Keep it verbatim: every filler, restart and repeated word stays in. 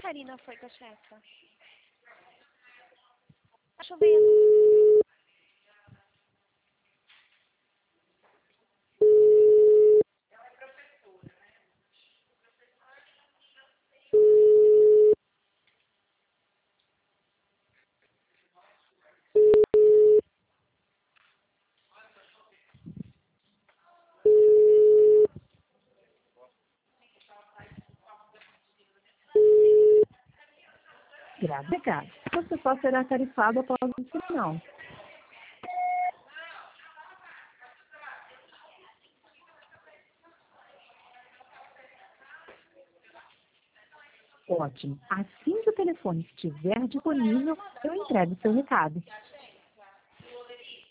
Marina foi com a chefa? Tá chovendo. Obrigado. Você só será tarifado após o final. Ótimo. Assim que o telefone estiver disponível, eu entrego seu recado.